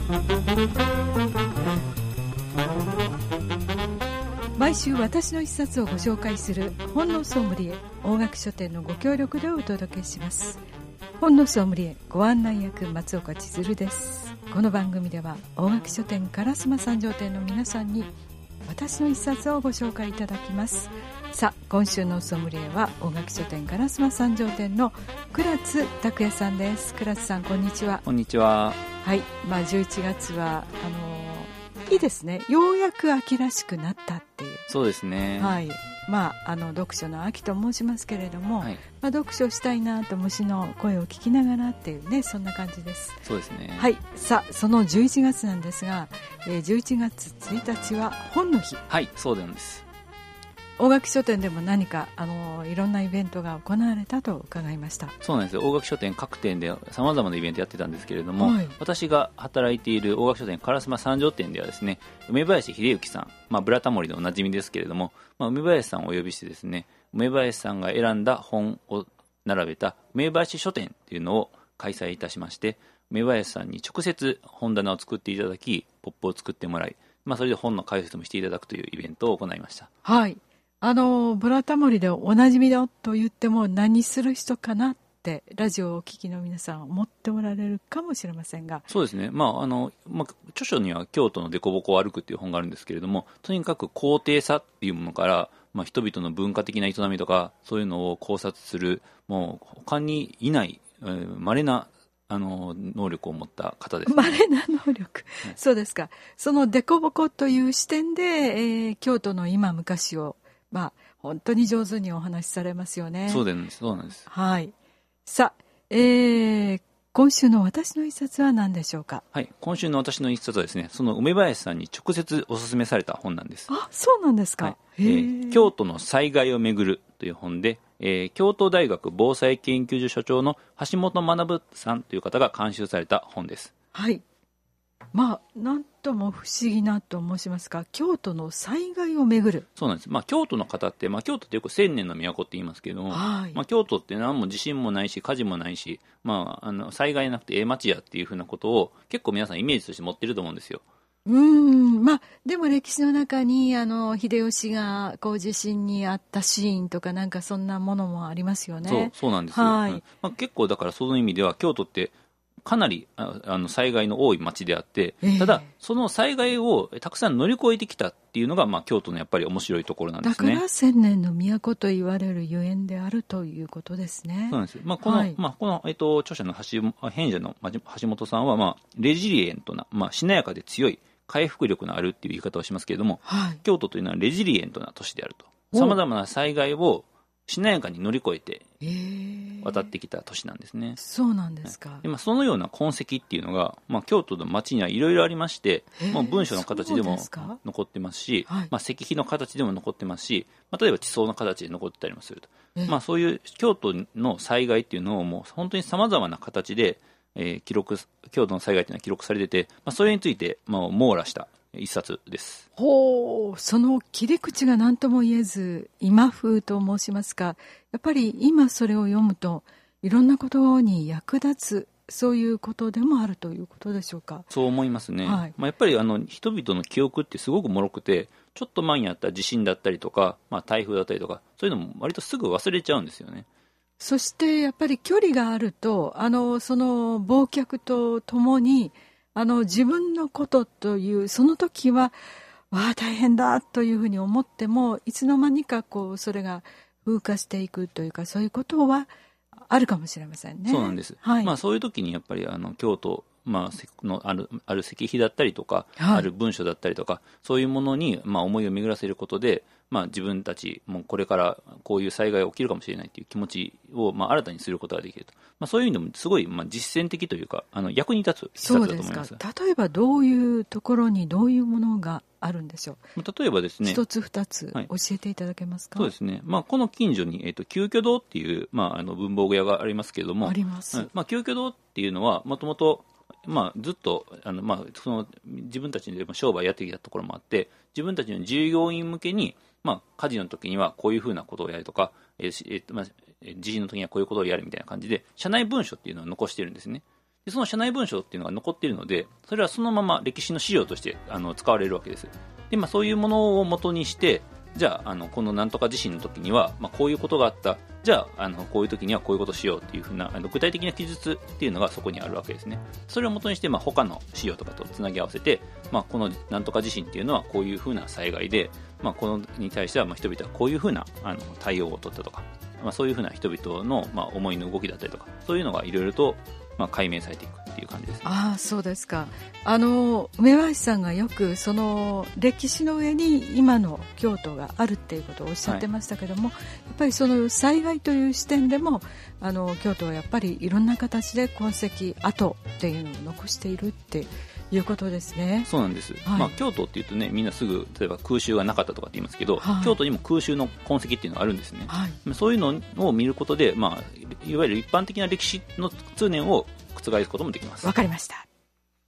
毎週私の一冊をご紹介する本のソムリエ大垣書店のご協力でお届けします。本のソムリエご案内役松岡千鶴です。この番組では大垣書店烏丸三条店の皆さんに私の一冊をご紹介いただきます。さあ、今週のソムリエは大垣書店烏丸三条店の倉津拓也さんです。倉津さん、こんにちは。 こんにちは。 はい、11月はいいですね。ようやく秋らしくなったっていう。 そうですね。 はい。読書の秋と申しますけれども、はい、読書したいなと虫の声を聞きながらっていうね、そんな感じです。 そうですね。 はい。さあ、その11月なんですが、11月1日は本の日。 はい、そうなんです。 大垣書店でも何かいろんなイベントが行われたと伺いました。 そうなんですよ。大垣書店各店でさまざまなイベントやってたんですけれども、はい、私が働いている大垣書店烏丸三条店ではですね、梅林秀幸さん、ブラタモリでおなじみですけれども、梅林さんをお呼びしてですね、梅林さんが選んだ本を並べた梅林書店というのを開催いたしまして、梅林さんに直接本棚を作っていただき、ポップを作ってもらい、それで本の解説もしていただくというイベントを行いました。 はい。ブラタモリでおなじみだと言っても何する人かなってラジオをお聞きの皆さん思っておられるかもしれませんが、 そうですね。著書には京都の凸凹を歩くっていう本があるんですけれども、とにかく高低差っていうものから、人々の文化的な営みとかそういうのを考察する、もう他にいない稀な能力を持った方ですね。 稀な能力、そうですか。その凸凹という視点で、京都の今昔を本当に上手にお話しされますよね。 そうなんです。そうなんです。 はい。さあ、今週の私の一冊は何でしょうか。 はい。今週の私の一冊はですね、その梅林さんに直接お勧めされた本なんです。 あ、そうなんですか。はい。 京都の災害をめぐるという本で、京都大学防災研究所所長の橋本学さんという方が監修された本です。 はい。なんとも不思議なと申しますか、京都の災害をめぐる。 そうなんです。京都の方って、京都ってよく千年の都って言いますけれども、はい、京都って何も地震もないし火事もないし、災害なくて町やっていうふうなことを結構皆さんイメージとして持ってると思うんですよ。 でも歴史の中に秀吉が地震にあったシーンとかなんかそんなものもありますよね。 そうなんですよ。はい。結構だからその意味では京都ってかなり災害の多い町であって、ただその災害をたくさん乗り越えてきたっていうのが、京都のやっぱり面白いところなんですね。 だから千年の都と言われるゆえんであるということですね。 そうなんです。この著者の編者の橋本さんは、レジリエントな、しなやかで強い回復力のあるっていう言い方をしますけれども、はい、京都というのはレジリエントな都市であると。さまざまな災害をしなやかに乗り越えて渡ってきた都市なんですね。 そうなんですか。 でそのような痕跡っていうのが、京都の町にはいろいろありまして、文書の形でも残ってますし、石碑の形でも残ってますし、例えば地層の形で残ってたりもすると。そういう京都の災害っていうのをもう本当にさまざまな形で、京都の災害というのは記録されてて、それについて、網羅した一冊です。 その切り口が何とも言えず今風と申しますか、やっぱり今それを読むといろんなことに役立つ、そういうことでもあるということでしょうか。 そう思いますね。はい。やっぱり人々の記憶ってすごく脆くて、ちょっと前にあった地震だったりとか、台風だったりとか、そういうのも割とすぐ忘れちゃうんですよね。 そしてやっぱり距離があるとその忘却とともに自分のことというその時は大変だというふうに思っても、いつの間にかそれが風化していくというか、そういうことはあるかもしれませんね。 そうなんです。はい。そういう時にやっぱり京都のある石碑だったりとか、ある文書だったりとか、そういうものに思いを巡らせることで、自分たちもこれからこういう災害が起きるかもしれないという気持ちを新たにすることができると。そういう意味でもすごい実践的というか役に立つ一冊だと思います。 そうですか。例えばどういうところにどういうものがあるんでしょう。 例えばですね、 一つ二つ教えていただけますか。 そうですね。この近所に旧居堂っていう文房具屋がありますけれども、 あります。 旧居堂っていうのはもともとずっとその自分たちでも商売やってきたところもあって、自分たちの従業員向けに、火事の時にはこういうふうなことをやるとか、地震の時にはこういうことをやるみたいな感じで社内文書っていうのを残してるんですね。 でその社内文書っていうのが残っているので、それはそのまま歴史の資料として使われるわけです。で、そういうものを元にして、じゃあ、このなんとか地震の時には、こういうことがあった。じゃあ、こういう時にはこういうことをしようっていうふうな具体的な記述っていうのがそこにあるわけですね。それを元にして、他の資料とかとつなぎ合わせて、このなんとか地震っていうのはこういうふうな災害で、このに対しては人々はこういうふうな対応を取ったとか、そういうふうな人々の思いの動きだったりとか、そういうのがいろいろと解明されていくっていう感じですね。 ああ、そうですか。梅林さんがよくその歴史の上に今の京都があるっていうことをおっしゃってましたけども、やっぱりその災害という視点でも京都はやっぱりいろんな形で痕跡跡っていうのを残しているっていうことですね。 そうなんです、京都っていうとね、みんなすぐ例えば空襲がなかったとかって言いますけど、京都にも空襲の痕跡っていうのがあるんですね、そういうのを見ることで、いわゆる一般的な歴史の通念を覆すこともできます。 わかりました。